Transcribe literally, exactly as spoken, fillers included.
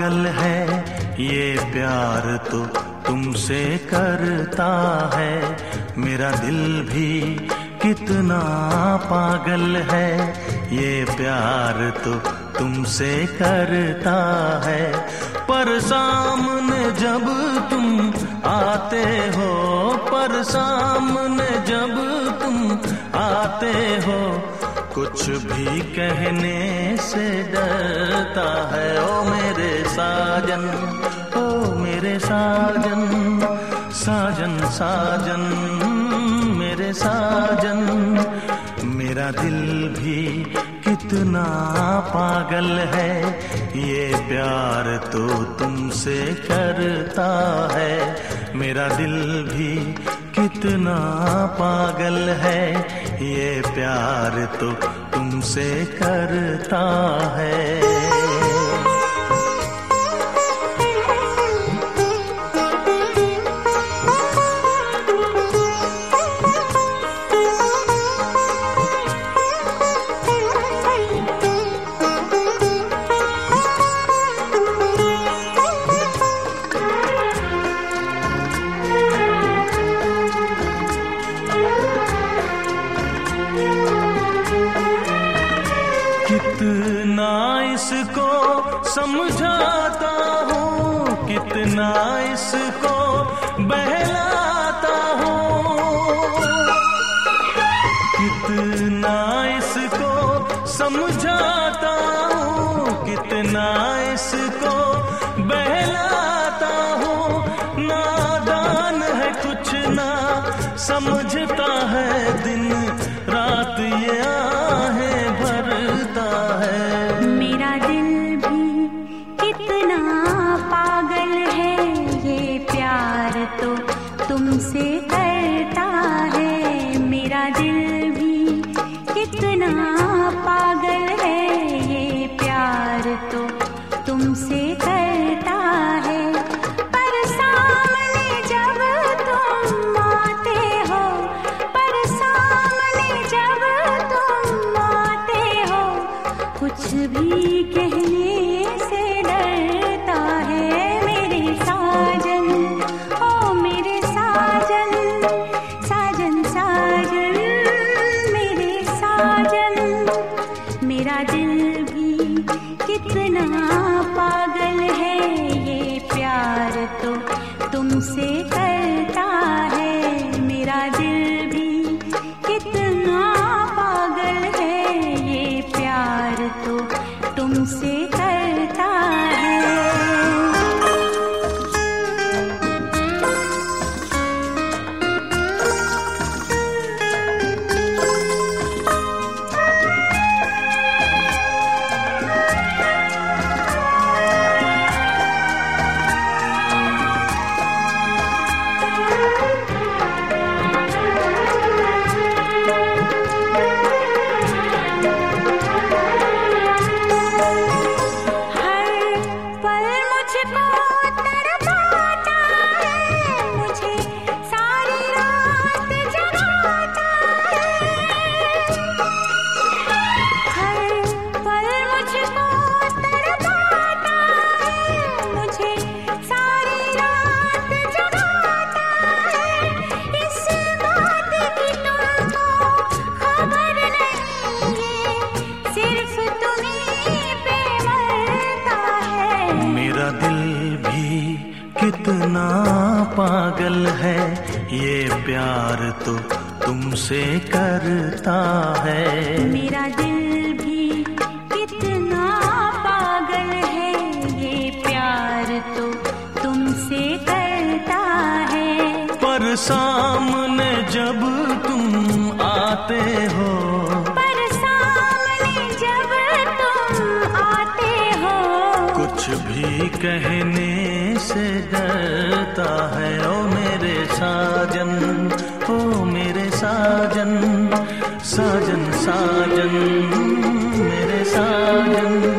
पागल है, ये प्यार तो तुमसे करता है। मेरा दिल भी कितना पागल है, ये प्यार तो तुमसे करता है। पर सामने जब तुम आते हो, पर सामने जब तुम आते हो, कुछ भी कहने से डरता है। ओ मेरे साजन, ओ मेरे साजन, साजन साजन मेरे साजन। मेरा दिल भी कितना पागल है, ये प्यार तो तुमसे करता है। मेरा दिल भी कितना पागल है, ये प्यार तो तुमसे करता है। कितना इसको समझाता हूँ, कितना इसको बहलाता हूँ, कितना इसको समझाता हूँ, कितना इसको बहलाता हूँ। नादान है कुछ ना समझता है, दिन रात ये आहें भरता है। मेरा दिल भी कितना पागल है, ये प्यार तो तुमसे करता है। मेरा दिल भी कितना पागल है, ये प्यार तो तुमसे करता है। पर सामने जब तुम आते हो, पर सामने जब तुम आते हो, कुछ भी कहने से डरता है। मेरे साजन, ओ मेरे साजन, साजन साजन मेरे साजन। मेरा दिल भी कितना पागल है, ये प्यार तो तुमसे करता है। मेरा दिल भी कितना पागल है, ये प्यार तो तुमसे करता है। कितना पागल है, ये प्यार तो तुमसे करता है। मेरा दिल भी कितना पागल है, ये प्यार तो तुमसे करता है। पर सामने जब तुम आते हो, पर सामने जब तुम आते हो, कुछ भी कहने से डरता है। ओ मेरे साजन, ओ मेरे साजन, साजन साजन मेरे साजन।